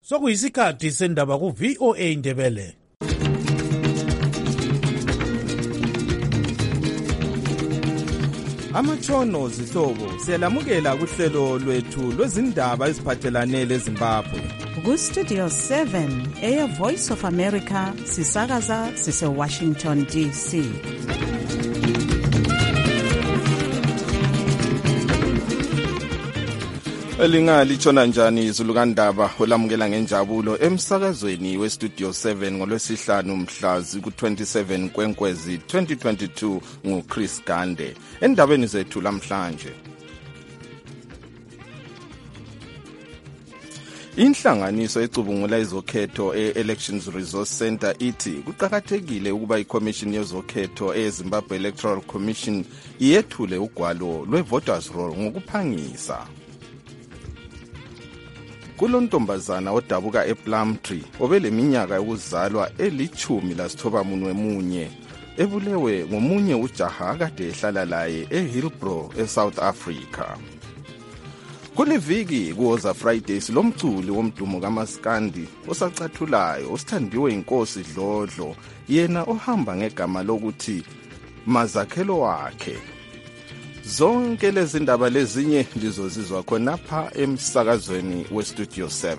Sokuyisikhathi sendaba ku VOA Indebele. Amatshono zihlobo siyalamukela kuhlelo lwethu lwezindaba eziphathelane leZimbabwe. Ku Studio 7 Air Voice of America sisakaza sise Washington DC. Elingalitshona njani izulu kandaba olamukela ngenjabulo emsakazweni we Studio 7 ngolwesihlanu mhlazi ku27 kwenkwezi 2022 nguChris Gande. Endabeni zethu lamhlanje, inhlanganiso ecubungula izokhetho e-Elections Resource Center ithi kuqakathekile ukuba iCommission yezokhetho eZimbabwe Electoral Commission iyethule ugwalo lwe-voters roll ngokuphangisa. Kulontombazana odabuka ePlumtree obeleminyaka yokuzalwa eli-11 ebulewe ngomunye ujaha kade ehlala laye eHillbrow eSouth Africa. Kuliviki kuwoza Fridays lomculi womdumo kaMaskandi osacathulayo osithandiwe inkosi Dlodlo, yena ohamba ngegama lokuthi Mazakhelo wakhe. Zonke lezi ndaba lezinye lizozizwa khonapha emsakazweni we Studio 7.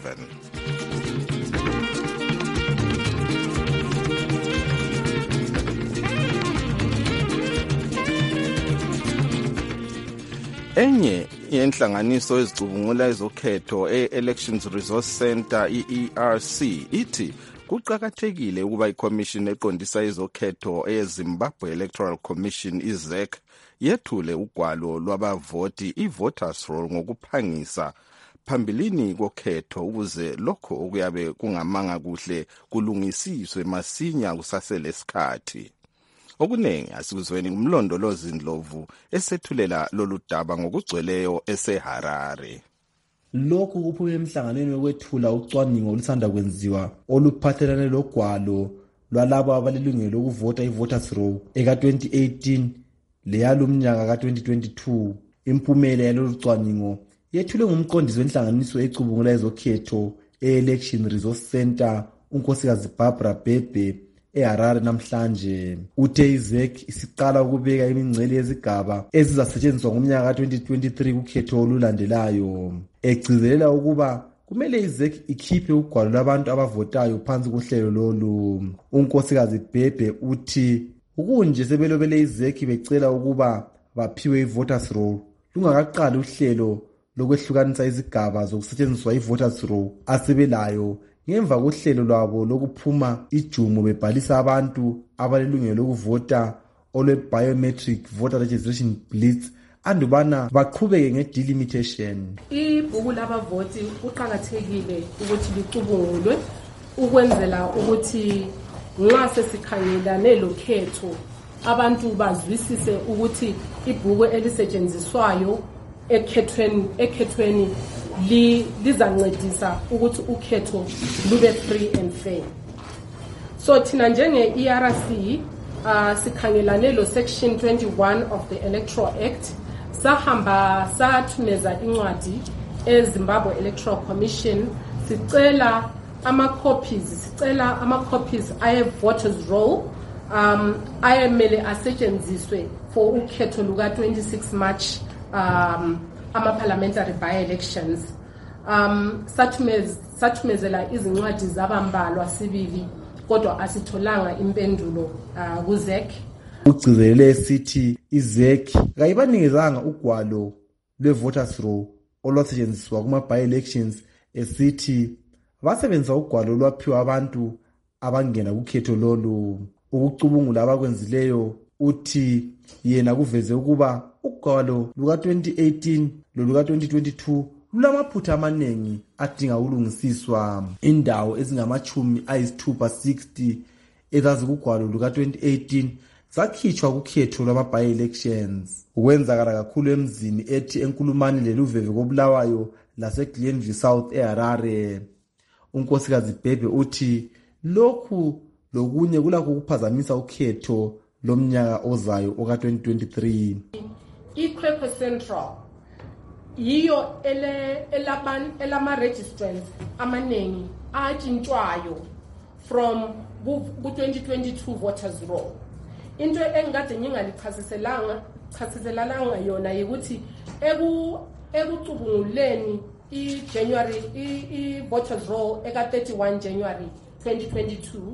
Enye yenhlanganiso ezicubungula ezokhetho e-Elections Resource Center ERC ithi kuqakathekile ukuba iCommission eqondisa ezokhetho eZimbabwe Electoral Commission IZEC yethule ugwalo lwabavoti i-voters roll ngokuphangisa phambilini kokhetho ukuze lokho okuyabe kungamanga kuhle kulungisiswe masinya kusaselesikhathi. Okunengi asikuzweni kumlondolozi Ndlovu esethulela lolu daba ngokugcweleyo eseHarare. Lokhu kuphume emhlanganweni wokwethula ucwaningo olusanda kwenziwa oluphathelane logwalo lwalabo abalilungelo lokuvota i-voters roll eka-2018 leyalumnyaka ka-2022. Impumela yalolu cwaningo yethulwe ngumqondisi wenhlanganiso ecubungula ezokhetho e-Election Resource Center unkosikazi Barbara Bhebhe eHarare namhlanje. Uthe iZEC isiqala ukubeka imingcele yezigaba ezizasetshenziswa ngomnyaka ka-2023 kukhetho olulandelayo. Egcizelela ukuba kumele iZEC ikhiphe ugwalo lwabantu abavotayo phansi kohlelo lolu. Unkosikazi Bhebhe uthi ukunje sebelobele iZEC becela ukuba baphiwe i-voters roll lungakaqali uhlelo lokwehlukanisa izigaba zokusetshenziswa i-voters roll asebelayo ngemva kohlelo lwabo lokuphuma ijumo bebhalisa abantu abalilungelo lokuvota olwe-biometric voter registration blitz andubana baqhubeke nge-delimitation. Ibhuku labavoti kuqakathekile ukuthi licubungulwe ukwenzela ukuthi nxa sesikhangelane lokhetho abantu bazwisise ukuthi ibhuku elisetshenziswayo ekhethweni lizancedisa ukuthi ukhetho lube free and fair. So thina njenge-ERC sikhangelane lo section 21 of the Electoral Act sahamba sathumeza incwadi eZimbabwe Electoral Commission sicela ama-copies aye-voters roll ayemele asetshenziswe for ukhetho luka-26 March ama-parliamentary by-elections. Sathumezela izincwadi zabambalwa sibili kodwa asitholanga impendulo kuZEC. Ugcizelele esithi iZEC kayibaningezanga ugwalo lwe-voters roll olwasetshenziswa kuma-by-elections esithi basebenzisa ugwalo lwaphiwa abantu abangena kukhetho lolu. Ukucubungula abakwenzileyo uthi yena kuveze ukuba ugwalo luka-2018 loluka-2022 lulamaphutha amaningi adinga ukulungisiswa. Indawo ezingama-60 ezazikugwalo luka-2018 zakhitshwa kukhetho lwama-by-elections. Ukwenzakala kakhulu emzini ethi eNkulumani leluveve koBulawayo laseGlenview South eHarare. Unkosikazi Bhebhe uthi lokhu lokunye kulakho ukuphazamisa ukhetho lomnyaka ozayo oka-2023. IKwekwe Central yiyo elama-registrants amaningi atshintshwayo from ku-2022 voters roll. Into engikade ngingalichasiselanga yona yikuthi ekucubunguleni i-voters roll eka-31 January 2022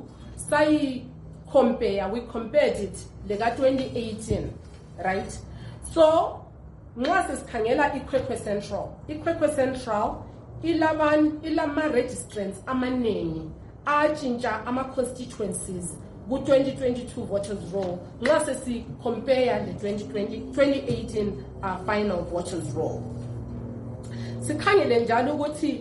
we compared it leka-2018, right? So nxa sesikhangela iKwekwe Central ilama-registrants amaningi atshintsha ama-constituencies ku-2022 voters roll nxa sesi-compare le-2018 final voters roll. Sikhangele njalo ukuthi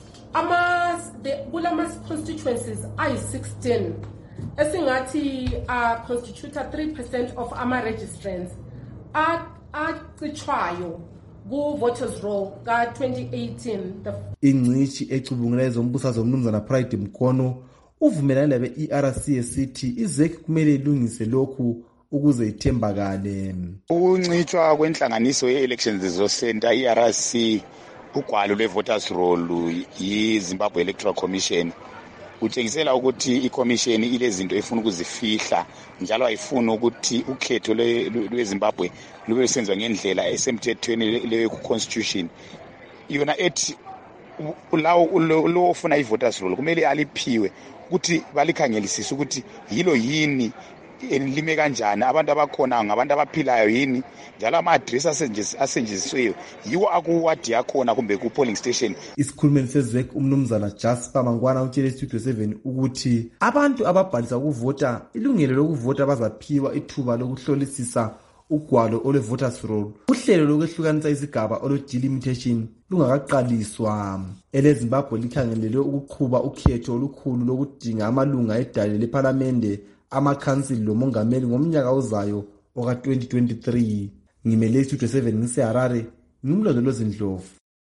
kulama-constituencies ayi-16 esingathi constitute 3% of ama-registrants acitshwayo ku-voters roll ka-2018. Ingcitshi ecubungula ezombusazwe umnumzana Pride Mkono uvumelane labe-ERC esithi iZEC kumele ilungise lokhu ukuze ithembakale. Ukuncitshwa kwenhlanganiso ye-elections zosenta i-ERC ugwalo lwe-voters roll yi-Zimbabwe Electoral Commission utshengisela ukuthi i-commission ilezinto efuna ukuzifihla njalo ayifuni ukuthi ukhetho lweZimbabwe lube lusenziwa ngendlela esemthethweni le-constitution. Yona ethi lo ofuna i-voters roll kumele aliphiwe ukuthi balikhangelisise ukuthi yilo yini lime kanjani, abantu abakhona ngabantu abaphilayo yini, njalo ama-address asetshenzisiweyo yiwo akuwadi yakhona kumbe ku-polling station. Isikhulumeli seZEC umnumzana Jasper Mangwana utshele Studio 7 ukuthi abantu ababhalisa ukuvota ilungelo lokuvota bazaphiwa ithuba lokuhlolisisa ugwalo olwe-voters roll. Uhlelo lokwehlukanisa izigaba olo-delimitation lungakaqaliswa. EleZimbabwe likhangelele ukuqhuba ukhetho olukhulu lokudinga amalunga edale lephalamende, amakhansili lomongameli ngomnyaka ozayo oka-2023. Ngimele Studio 7 ngiseHarare, ngimlondolozi Ndlovu.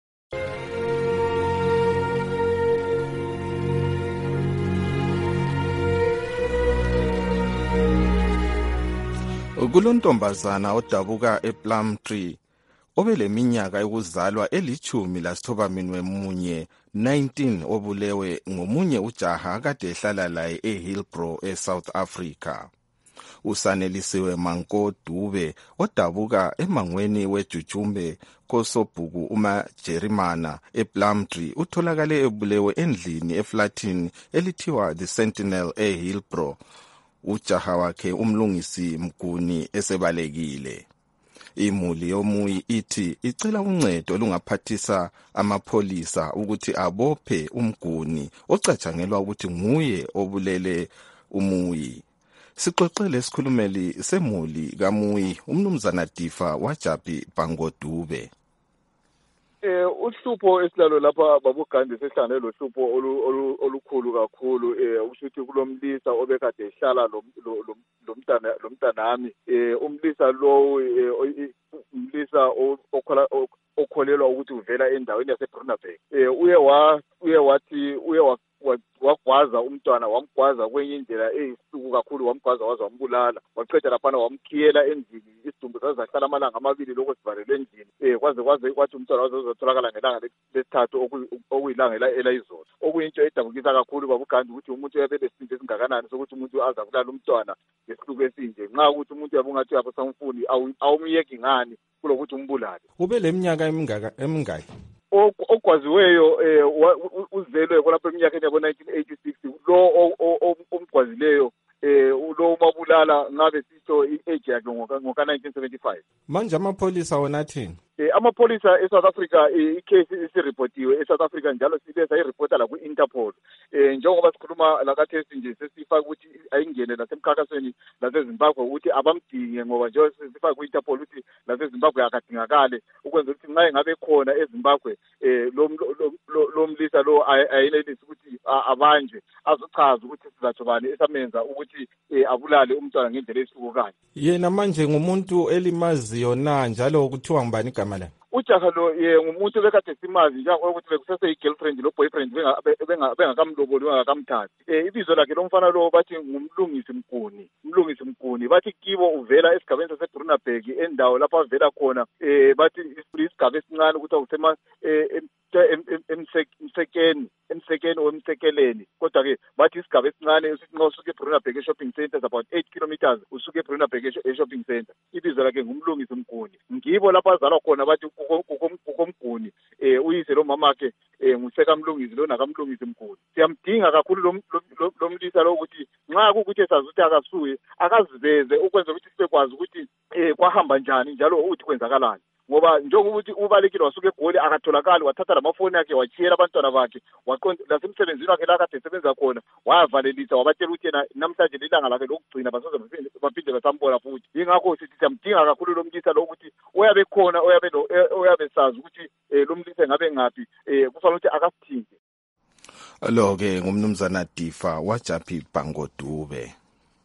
Kulontombazana odabuka ePlumtree obeleminyaka yokuzalwa eli-11 19 obulewe ngomunye ujaha kade ehlala laye eHillbrow eSouth Africa. Usanelisiwe Manko Dube odabuka emangweni weJujumbe kosobhuku umajerimana ePlumtree utholakale ebulewe endlini eflatini elithiwa The Sentinel eHillbrow. Ujaha wakhe umlungisi Mguni esebalekile. Imuli yomuyi ithi icela uncedo lungaphathisa amapholisa ukuthi abophe uMguni ocatshangelwa ukuthi nguye obulele umuyi. Sixoxele isikhulumeli semuli kamuyi umnumzana Difa waJabi Bangodube. Uhlupho esilalo lapha babugandi sehlangane lohlupho olukhulu kakhulu ukuthi kulomlisa obekade ehlala lomntanami umlisa lo umlisa okholelwa ukuthi uvela endaweni yaseBrunaberg wagwaza umntwana, wamgwaza kwenye indlela eyisuku kakhulu, wamgwaza waze wambulala, waqeda laphana wamkhiyela endlini, isidumbu sazahlala amalanga amabili lokho sivalelwe endlini kwaze kwathi umntwana waze uzotholakala ngelanga lesithathu okuyilanga elayizolo. Okuyinto edabukisa kakhulu babugandi ukuthi umuntu uyabele isinto esingakanani sokuthi umuntu aza kulala umntwana ngesihluku esinje, nxa ukuthi umuntu yabungathi yabasamfuni awumyeki ngani kulokuthi umbulale. Ube leminyaka emingaki? Ogwaziweyo uzelwe kolapha eminyakeni yabo 1986. Lo omgwazileyo lo mabulala ngabe sisho i-age yakhe ngoka 1975. Manje amapholisa wona athini? Amapholisa eSouth Africa icase isiripotiwe eSouth Africa njalo sibe sayiripota la ku-Interpol. Njengoba sikhuluma lakathesi nje sesifaka ukuthi ayingene nasemkhankasweni laseZimbabwe ukuthi abamdinge ngoba nje sifaka ku-Interpol ukuthi laseZimbabwe akadingakale ukwenza ukuthi nxa engabe khona eZimbabwe lo mlisa lo ayenelisi ukuthi abanjwe azochaza ukuthi sizatho bani esamenza ukuthi abulale umntwana ngendlela esihlukayo. Yena manje ngumuntu elimaziyo na njalo kuthiwa ngubani igama lakhe? ujaha lo ngumuntu bekade simazi njengokuthi bekusese-girlfriend lo boyfriend bengakamloboli bengakamthathi. Ibizo lakhe lomfana lo bathi ngumlungisi Mguni bathi kibo uvela esigabeni saseBrunaberg endawo lapho avela khona bathi isigaba esincane ukuthi awusema emsekeni wemsekeleni kodwa-ke bathi isigaba esincane usithi nxa usuke eBrunaberg e-shopping center is about 8 kilometers usuke eBrunaberg e-shopping center. Ibizo lakhe ngumlungisi Mguni. Ngibo lapho azalwa khona bathi kukomguni uyise lo mamakhe ngusekamlungisi lo nakamlungisi Mguni. Siyamdinga kakhulu lo mlisa lo ukuthi nxa kukuthi esazi ukuthi akasuye akaziveze ukwenza ukuthi sibekwazi ukuthi kwahamba njani njalo uthi kwenzakalani. Ngoba njengokuthi ubalekile wasuke eGoli akatholakali wathatha lamafoni akhe wachiyela abantwana bakhe waqonda lasemsebenzini wakhe la kade esebenza khona wavalelisa wabatshela ukuthi yena namhlanje lilanga lakhe lokugcina basoze baphinde basambona futhi. Yingakho sithi siyamdinga kakhulu lo mlisa lo ukuthi oyabe khona oyabe sazi ukuthi lo mlisa ngabe ngaphi kufanele ukuthi akasithinte. Lo-ke ngumnumzana Difa waJaphi Bangodube.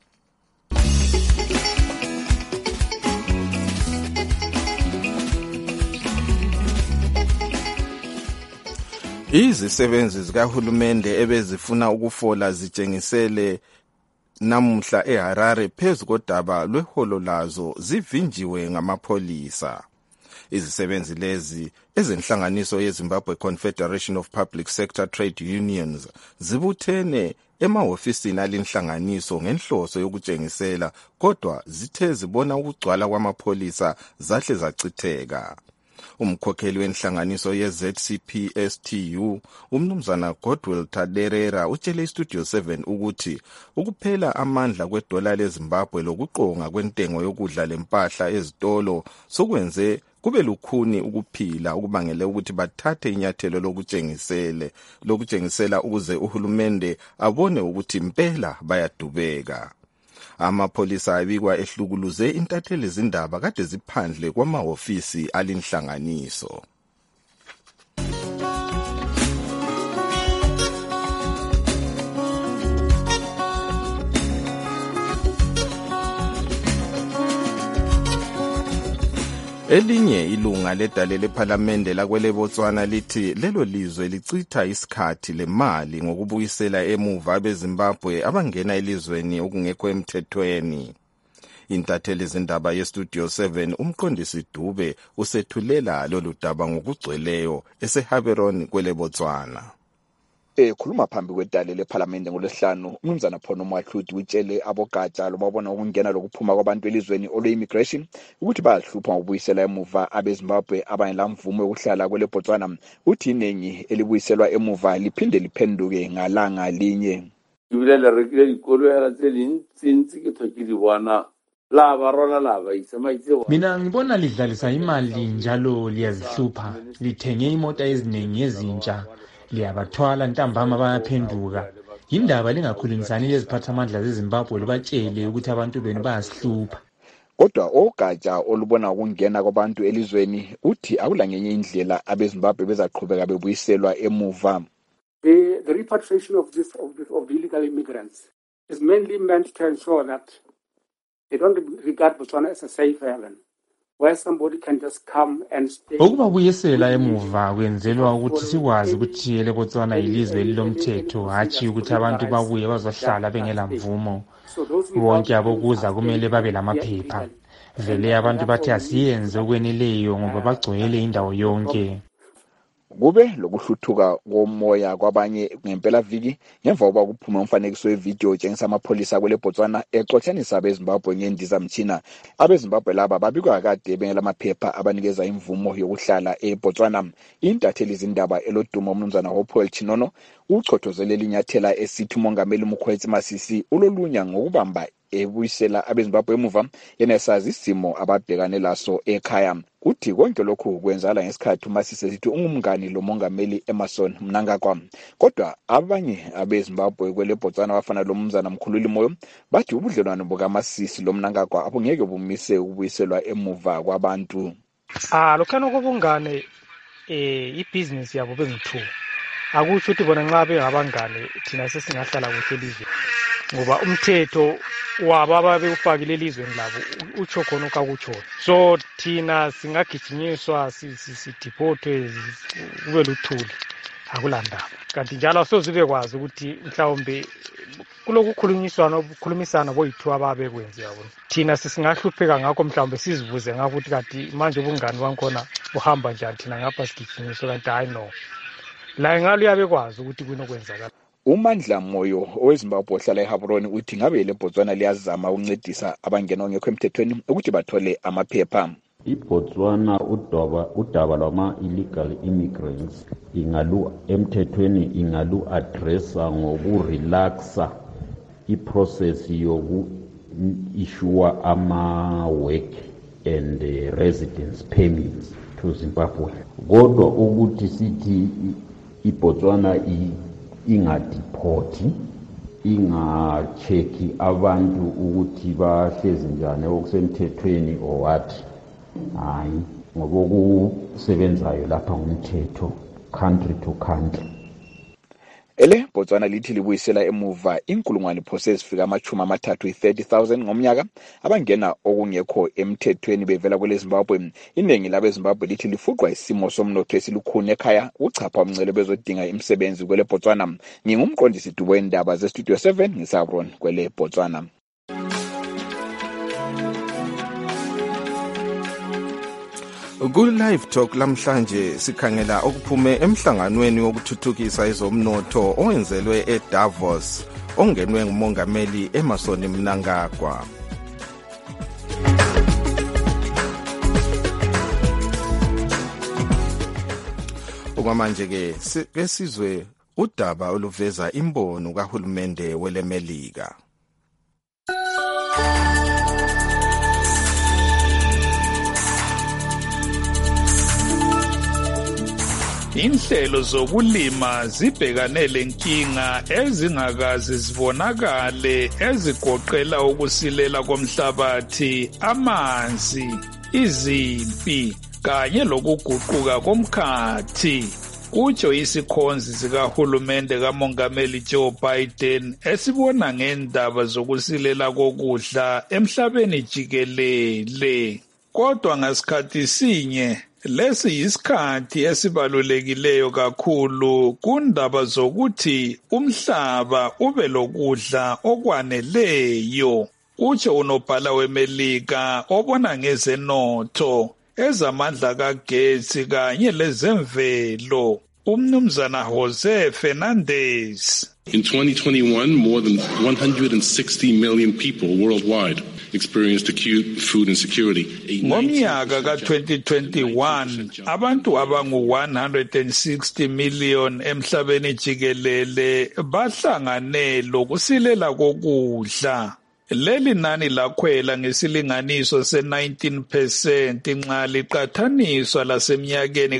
Izisebenzi zikahulumende ebezifuna ukufola zitshengisele namuhla eHarare phezu kodaba lweholo lazo zivinjiwe ngamapholisa. Izisebenzi lezi ezenhlanganiso yeZimbabwe Confederation of Public Sector Trade Unions zibuthene emahofisini alinhlanganiso ngenhloso yokutshengisela kodwa zithe zibona ukugcwala kwamapholisa zahle zacitheka. Umkhokheli wenhlanganiso ye-ZCPSTU umnumzana Godwill Taderera utshele iStudio 7 ukuthi ukuphela amandla kwedola leZimbabwe lokuqonga kwentengo yokudla lempahla ezitolo sokwenze kube lukhuni ukuphila okubangele ukuthi bathathe inyathelo lokutshengisela ukuze uhulumende abone ukuthi impela bayadubeka. Amapholisa abikwa ehlukuluze intatheli zindaba kade ziphandle kwamahofisi alinhlanganiso. Elinye ilunga ledale lephalamende lakwele Botswana lithi lelo lizwe lichitha isikhathi lemali ngokubuyisela emuva abeZimbabwe abangena elizweni okungekho emthethweni. Intatheli zindaba yeStudio 7 umqondisi Dube usethulela lolu daba ngokugcweleyo eseHaberon kwele Botswana. Khuluma phambi kwedale lephalamende ngolesihlanu umnumzana Phono Mwahludi utshele abogatsha lobabona ukungena lokuphuma kwabantu elizweni olo-immigration ukuthi bayahlupha ngokubuyisela emuva abeZimbabwe abangela mvumo yokuhlala kwele Botswana. Uthi iningi elibuyiselwa emuva liphinde liphenduke ngalanga linye. Ibile rekile ikolo yala tselintsi ke thokile bona laba rona laba isemaitse. Mina ngibona lidlalisa imali njalo liyazihlupha. Lithenge imota eziningi ezintsha. Liyabathwala ntambama bayaphenduka. Yindaba lingakhulumisani leziphathamandla zeZimbabwe libatshele ukuthi abantu benu bayasihlupha. Kodwa ogatsha olubona ukungena kwabantu elizweni uthi akulangenye indlela abeZimbabwe bezaqhubeka bebuyiselwa emuva. The repatriation of the illegal immigrants is mainly meant to ensure that they don't regard Botswana as a safe haven, where somebody can just come and stay. Ukubabuyisela emuva kwenzelwa ukuthi sikwazi ukuthi leBotswana ilizwe lilomthetho hatshi ukuthi abantu babuye bazohlala bengela mvumo. Bonke abokuza kumele babe lamaphepha. Vele abantu bathi asiyenze okweneleyo ngoba bagcwele indawo yonke. Kube lokuhluthuka komoya kwabanye ngempela viki ngemva kokuba kuphume umfanekiso wevideo otshengisa amapholisa kwele Botswana exotshanisa abeZimbabwe ngendizamtshina. AbeZimbabwe laba babikwa kade bengela maphepha abanikeza imvumo yokuhlala eBotswana. Intatheli zindaba elodumo umnumzana Hopewell Chinono uchothozele linyathela esithi umongameli Mkhwetsi Masisi ulolunya ngokubamba ebuyisela abeZimbabwe emuva yena esazi isimo ababhekane laso ekhaya. Uthi konke lokhu kwenzala ngesikhathi uMasisi sithi ungumngani lo mongameli Emerson Mnangagwa. Kodwa abanye abeZimbabwe kwele Botswana bafana lo mnumzana Mkhululi Moyo bathi ubudlelwano bukaMasisi lo Mnangagwa abungeke bumise ukubuyiselwa emuva kwabantu. Lokhana kobungane ibusiness yabo bengithi akusho ukuthi bona nxa bengabangane thina sesingahlala kuhle elizweni. ngoba umthetho wababa bewufakile elizweni labo utsho khona okakuthona. So thina singagijinyiswa sidiphotwe kube luthuli akulandaba. Kanti njalo asozibe kwazi ukuthi mhlawumbe kulokukhulumisana boyithu ababekwenze yabona. Thina sisingahlupheka ngakho mhlawumbe sizivuze ngakho ukuthi kanti manje ubungani bankhona buhamba njani thina ngapha sigijinyiswa kanti hayi no. La ngalo yabekwazi ukuthi kunokwenzakala. uMandla Moyo oweZimbabwe ohlala eHaburoni uthi ngabe le Botswana liyazama ukuncedisa abangena ongekho emthethweni ukuthi bathole amaphepha. iBotswana udaba lwama-illegal immigrants emthethweni ingalu-addressa ngokurelaxa iprocess yoku-issue ama-work and residence permits to Zimbabwe. Kodwa ukuthi sithi iBotswana ingadipoti, ingacheki abantu ukuthi bahlezi njani okusemthethweni or what. Hayi, ngoba kusebenzayo lapha ngumthetho country to country. Ele Botswana lithi libuyisela emuva inkulungwane process fika amachuma amathathu 30,000 ngomnyaka abangena okungekho emthethweni bevela kwele Zimbabwe. Iningi labe Zimbabwe lithi lifuqwa isimo somnotho esilukhuni ekhaya uchapha umncele bezodinga imisebenzi kwele Botswana. Ngingumqondisi Dubo endaba ze Studio 7 ngisabron kwele Botswana. Ku-Live Talk lamhlanje sikhangela okuphume emhlanganweni wokuthuthukisa ezomnotho owenzelwe eDavos ongenwe ngumongameli Emmerson Mnangagwa. Okwamanje ke sizwe udaba oluveza imbono kahulumende weleMelika. Inhlelo zokulima zibhekane lenkinga ezingakazi zibonakale ezigoqela ukusilela komhlabathi, amanzi, izimpi kanye lokuguquka komkhathi. Kutsho isikhonzi sikahulumende kamongameli Joe Biden esibona ngendaba zokusilela kokudla emhlabeni jikelele. Kodwa ngasikhathi sinye lesi yisikhathi esibalulekileyo kakhulu kundaba zokuthi umhlaba ube lokudla okwaneleyo. Utsho unobhala weMelika obona ngezenotho, ezamandla kagesi kanye lezemvelo, uMnumzana Jose Fernandez. In 2021, more than 160 million people worldwide experienced acute food insecurity. Ngomnyaka ka-2021, abantu abangu-160 million emhlabeni jikelele bahlangane lokusilela kokudla. Leli nani lakhwela ngesilinganiso se-19% nxa liqathaniswa lasemnyakeni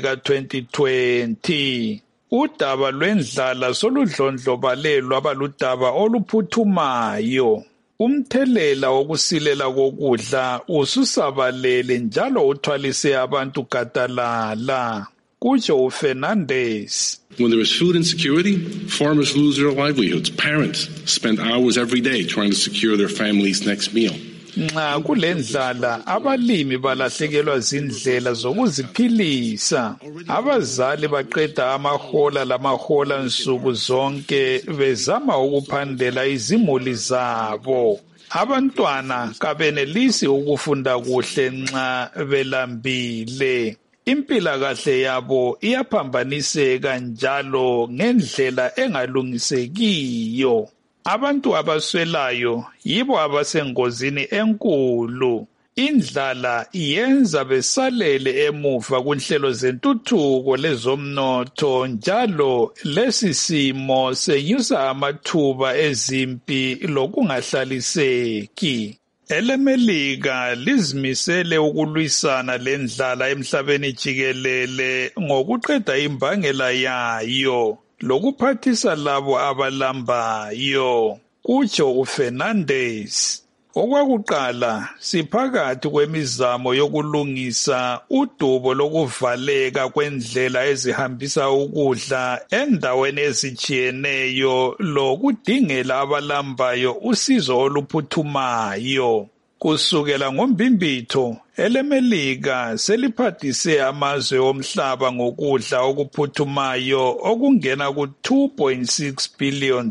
ka-2020. Udaba lwendlala soludlondlobalelwa baludaba oluphuthumayo. Umthelela wokusilela kokudla ususabalele njalo uthwalise abantu gadalala. Kutsho uFernandez. When there is food insecurity, farmers lose their livelihoods. Parents spend hours every day trying to secure their family's next meal. Nxa kulendlala abalimi balahlekelwa zindlela zokuziphilisa. Abazali baqeda amahola nsuku zonke bezama ukuphandela izimuli zabo. Abantwana kabenelisi ukufunda kuhle nxa belambile. Impilakahle yabo iyaphambaniseka njalo ngendlela engalungisekiyo. Abantu abaswelayo yibo abasengozini enkulu. Indlala iyenza besalele emuva kunhlelo zentuthuko lezomnotho njalo lesi simo senyusa amathuba ezimpi lokungahlaliseki. EleMelika lizimisele ukulwisana lendlala emhlabeni jikelele ngokuqeda imbangela yayo lokuphathisa labo abalambayo. Kutsho uFernandez. Okwakuqala siphakathi kwemizamo yokulungisa udubo lokuvaleka kwendlela ezihambisa ukudla endaweni ezijiyeneyo lokudingela abalambayo usizo oluphuthumayo. Kusukela ngombimbitho, elemelika seliphathise amazwe omhlaba ngokudla okuphuthumayo okungena ku$2.6 billion.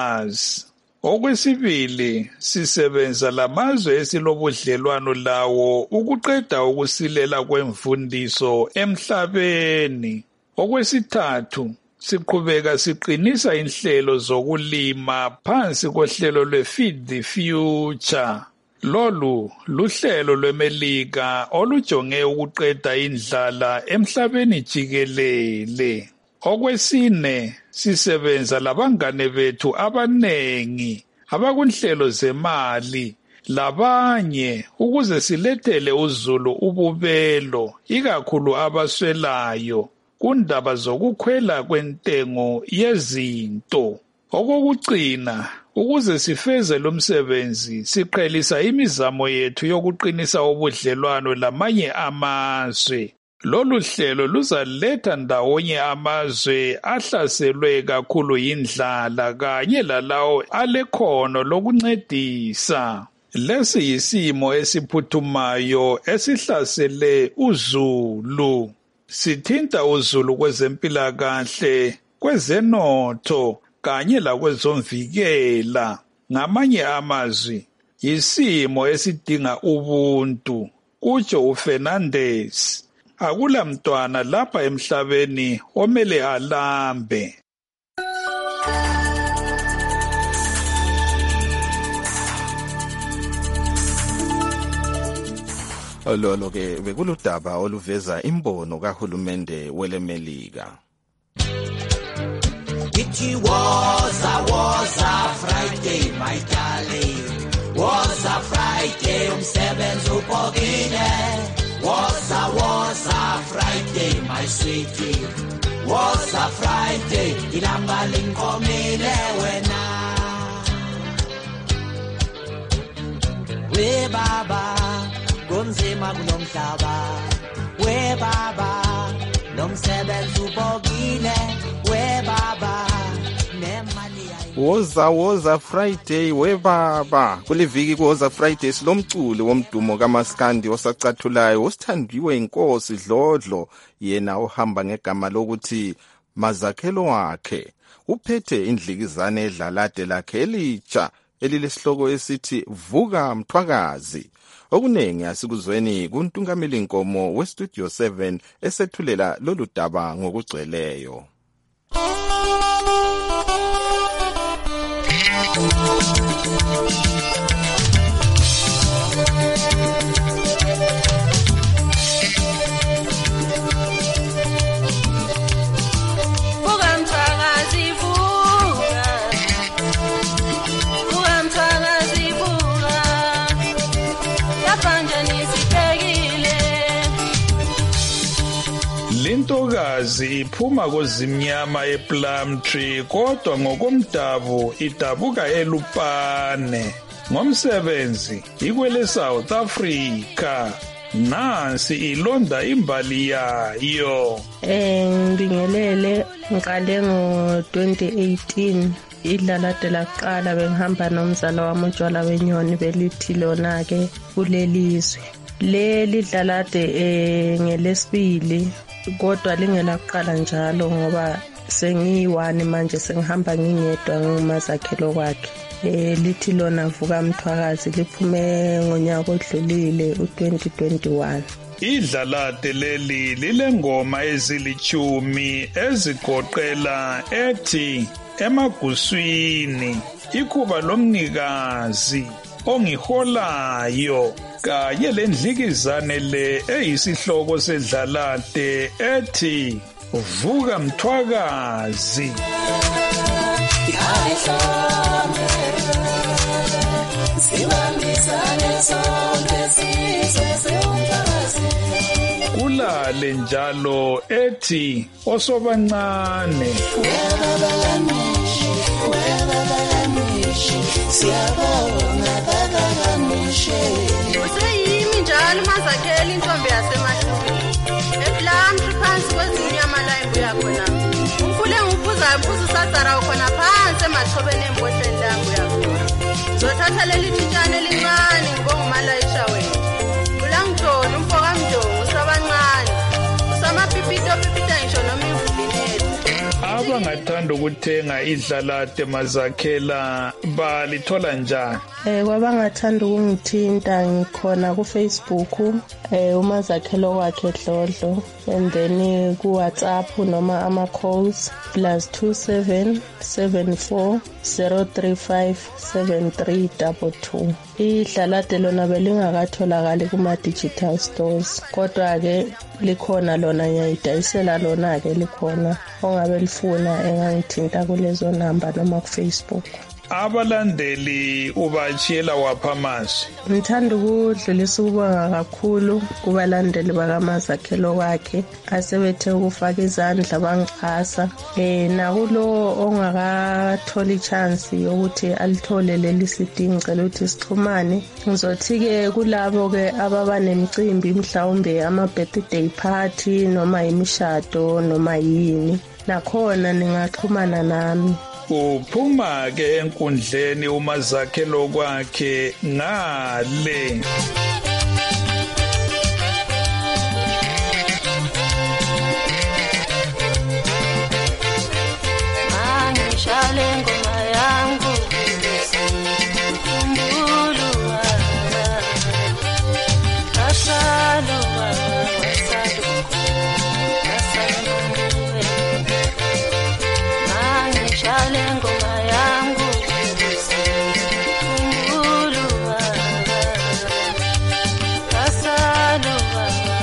Okwesibili, sisebenza lamazwe esilobudlelwano lawo ukuqeda ukusilela kwemfundiso emhlabeni. Okwesithathu, siqhubeka siqinisa inhlelo zokulima phansi kohlelo lwe-Feed the Future. Lolu luhlelo lwemelika olujonge ukuqeda indlala emhlabeni jikelele. Okwesine, sisebenza labangane bethu abanengi abakunhlelo zemali labanye ukuze silethele uzulu ububelo ikakhulu abaswelayo kundaba zokukhwela kwentengo yezinto. Okokugcina, ukuze sifeze lo msebenzi siqhelisa imizamo yethu yokuqinisa ubudlelwano lamanye amazwe. Lolu hlelo luzaletha ndawonye amazwe ahlaselwe kakhulu yindlala kanye lalawo alekhono lokuncedisa. Lesi yisimo esiphuthumayo esihlasele uzulu. Sithinta uzulu kwezempilakahle, kwezenotho kanye lakwezomvikela. Ngamanye amazwi, yisimo esidinga ubuntu, kutsho uFernandes. Akula mntwana lapha emhlabeni omele alambe. Lolo ke bekuludaba oluveza imbono kahulumende welemelika. It was a Friday, my darling. Was a Friday, umsebenzi upokile. Was a Friday, my sweetie. Was a Friday, ilamba linkomile wena. We baba, kunzima kulomhlaba. We baba, nomsebenzi upokile. We baba, nemali Woza Friday webaba. Kuliviki kuwoza Friday silomculo womdumo kaMaskandi osacathulayo osithandiwe inkosi Dlodlo yena ohamba ngegama lokuthi Mazakhelo wakhe. Uphethe indlikizane edlalade lakhe elitsha elilesihloko esithi Vuka Mthwakazi. Okunengi asikuzweni kuntungameli inkomo weStudio 7 esethulela lolu daba ngokugcweleyo. Lintokazi iphuma kozimnyama ePlumtree kodwa ngokomdabu idabuka eLupane. Ngomsebenzi ikwele South Africa. Nansi ilonda imbali yayo. Ngibingelele ngiqale ngo-2018 idlalade laqala bengihamba nomzala wami uNtshwala Wenyoni belithi lona ke kulelizwe. Leli dlalade ngelesibili kodwa lingelaqala njalo ngoba sengiyi-1 manje sengihamba ngingedwa ngumazakhelo kwakhe. Lithi lona Vuka Mthwakazi liphume ngonyaka odlulile u-2021. Idlalade leli lilengoma ezilithumi ezigoqela ethi Emaguswini, Ikhuba lomnikazi, Ongiholayo kanye lendlikizane le eyisihloko sedlalade ethi Vuka Mthwakazi. Kulale njalo ethi Osobancane. Siyabonga Ngithatha leli thitshana elincane ngibongumalayisha wena. Ulangijona umfoka mjongo usabancane. Usamapipito ngisho noma imvulinethe. Abangathanda ukuthenga idlalade Mazakhela balithola njani? Kwabangathanda ukungithinta ngikhona ku-Facebook uMazakhela wakhe Dlodlo, and then ku-WhatsApp noma ama-calls +27 74 035 7322. Idlalade lona belingakatholakali kuma-digital stores, kodwa-ke likhona lona, ngiyayidayisela lona-ke likhona. Ongabe lifuna engangithinta kulezo namba noma ku-Facebook. Abalandeli ubachiyela wapha amazwi? Ngithanda ukudlulisa ukubonga kakhulu kubalandeli bakaMazakhela wakhe asebethe ukufaka izandla bangixhasa. Nakulo ongakatholi ichance yokuthi alithole leli CD ngicela ukuthi sixhumane. Ngizothi-ke kulabo-ke ababa nemicimbi mhlawumbe ama-birthday party noma imishado noma yini, nakhona ningaxhumana nami. Uphuma ke enkundleni uMazakhela kwakhe ngale. Angishale ngoma yangu kumbulwa asaluwa Angishale ngoma yangu kumbulwa asaluwa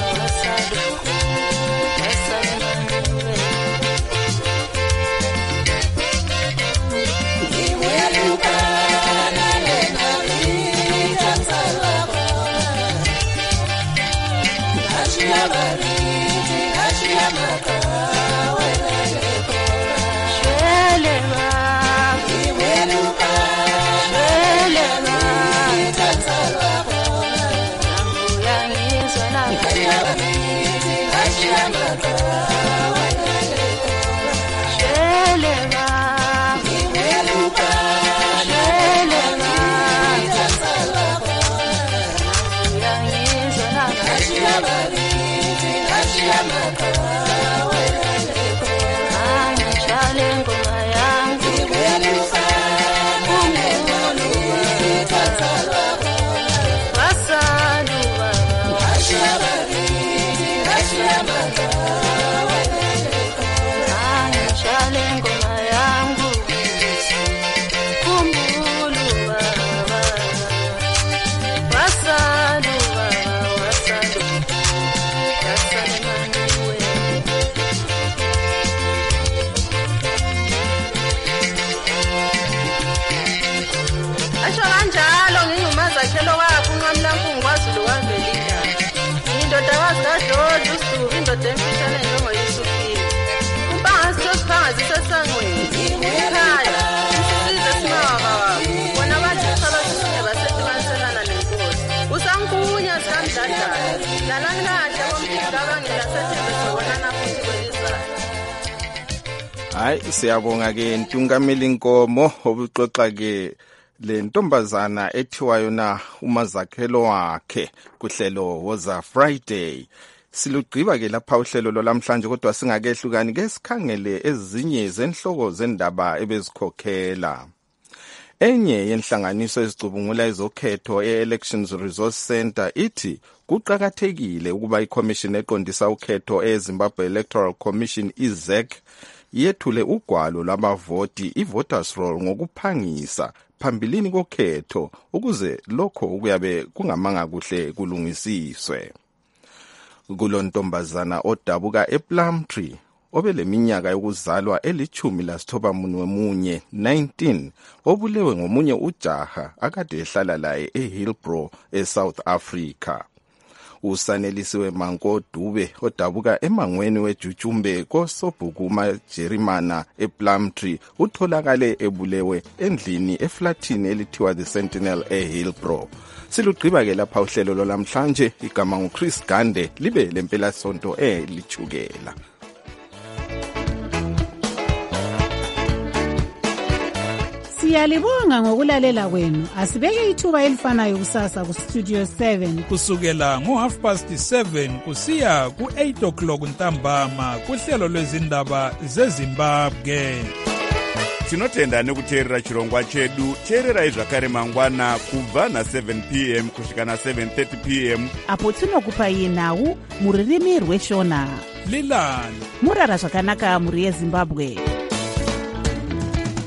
Hayi siyabonga ke Ntungameli Nkomo obuxoxa ke le ntombazana ethiwa yona uMazakhela wakhe kuhlelo Woza Friday. Silugqiba ke lapha uhlelo lolamhlanje kodwa singakehlukani ke sikhangele ezinye zenhloko zendaba ebezikhokhela. Enye yenhlanganiso ezicubungula izokhetho e-Elections Resource Center ithi kuqakathekile ukuba iCommission eqondisa ukhetho eZimbabwe Electoral Commission iZEC yethule ugwalo lwabavoti i-voters roll ngokuphangisa phambilini kokhetho ukuze lokho kuyabe kungamanga kuhle kulungisiswe. Kulontombazana odabuka ePlumtree obeleminyaka yokuzalwa eli-19 19 obulewe ngomunye ujaha akade ehlala laye eHillbrow eSouth Africa. Usanelisiwe Manko Dube odabuka emangweni weJujumbe koSobhukuma Jerimana ePlumtree utholakale ebulewe endlini eflatini elithiwa The Sentinel eHillbrow. Silugqiba ke lapha uhlelo lolamhlanje, igama nguChris Gande, libe lempela sonto elichukela. Siyalibonga ngokulalela kwenu. Asibeke ithuba elifanayo kusasa ku Studio 7 kusukela ngo7:30 kusiya ku8 o'clock ntambama kuhlelo lwezindaba zeZimbabwe. Tinotenda nekuteerera chirongwa chedu. Teererai zvakare mangwana kubva na7 p.m. kusvika na7:30 p.m. apo tinokupai nhau muririmi rweshona. Lilani murara zvakanaka muri yeZimbabwe.